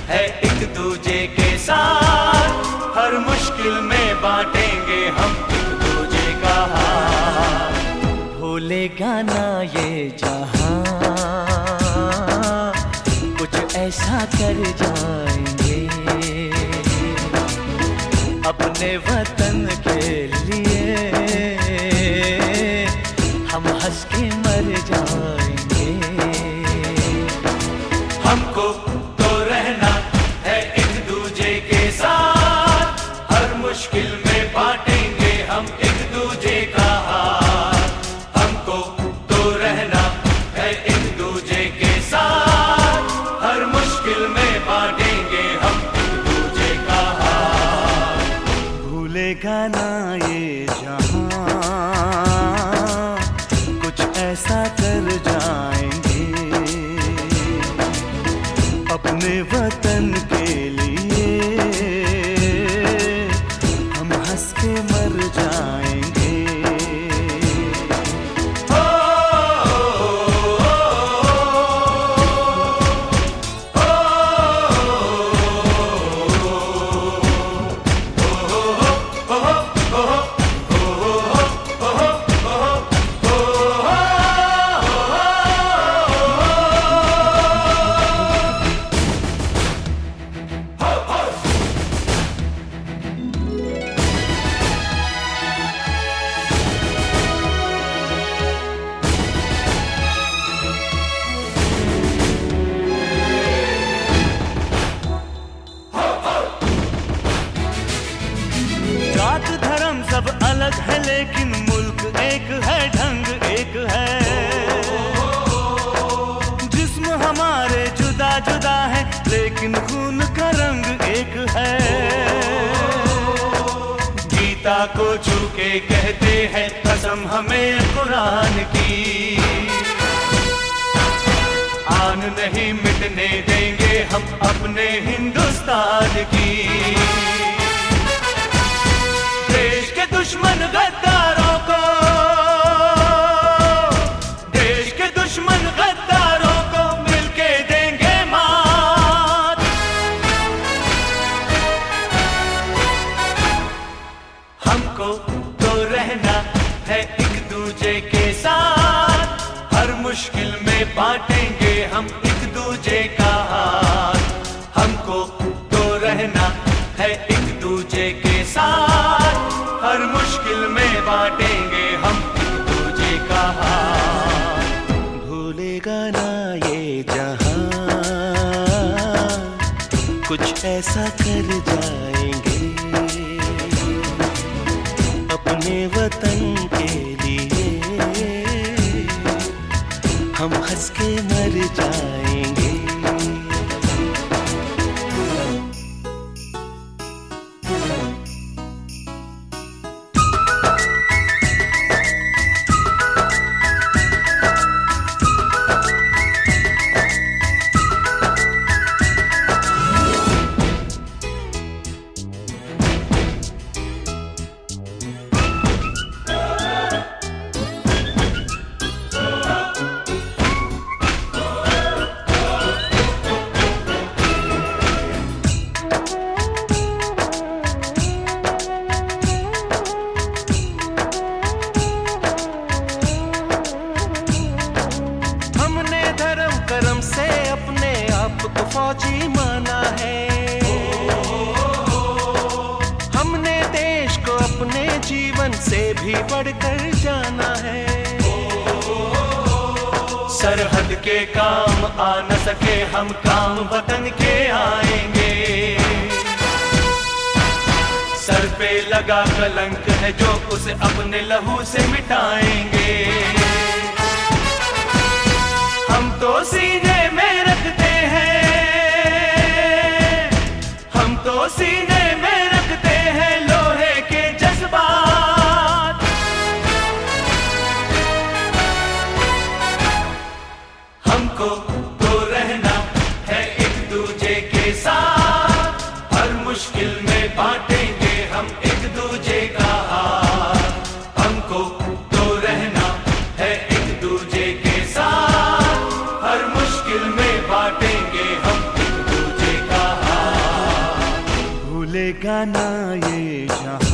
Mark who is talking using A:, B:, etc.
A: है एक दूजे के साथ, हर मुश्किल में बांटेंगे हम एक दूजे का हाथ।
B: भूलेगा ना ये जहां, कुछ ऐसा कर जाएंगे अपने वतन के लिए, हम हंस के मर जाएंगे।
A: हमको तो रहना है एक दूजे के साथ, हर मुश्किल में बांटेंगे हम एक दूजे का हाथ। हमको तो रहना है एक दूजे के साथ, हर मुश्किल में बांटेंगे हम एक दूजे का हाथ।
B: भूलेगा ना ये जहां, कुछ ऐसा कर जाएंगे अपने वतन के लिए, हम हंस के मर जाएंगे। जात धर्म सब अलग है लेकिन मुल्क एक है, ढंग एक है। जिस्म हमारे जुदा जुदा है लेकिन खून का रंग एक है।
A: गीता को छू के कहते हैं कसम हमें कुरान की, आन नहीं मिटने देंगे हम अपने हिंदुस्तान की। देश के दुश्मन गद्दारों को, देश के दुश्मन गद्दारों को मिलके देंगे मात। हमको तो रहना है एक दूजे के साथ, हर मुश्किल में बांटेंगे हम एक दूजे का हाथ। हमको तो रहना है एक दूजे के साथ, हर मुश्किल में बांटेंगे हम एक दूजे का हाथ।
B: भूलेगा ना ये जहां, कुछ ऐसा कर जाएंगे अपने वतन के लिए, हम हंस के मर जाएंगे। करम से अपने आप को फौजी माना है, हमने देश को अपने जीवन से भी बढ़कर जाना है।
A: सरहद के काम आ न सके हम काम वतन के आएंगे, सर पे लगा कलंक है जो उसे अपने लहू से मिटाएंगे। हम तो सीने में रखते हैं, हम तो सीने में रखते हैं लोहे के जज्बात। हमको तो रहना है एक दूजे के साथ, हर मुश्किल में बांटेंगे हम एक दूजे का हाथ। हमको तो रहना है एक दूजे के साथ, हर मुश्किल में बांटेंगे हम एक दूजे का हाथ।
B: बदलेगा ना ये जहां।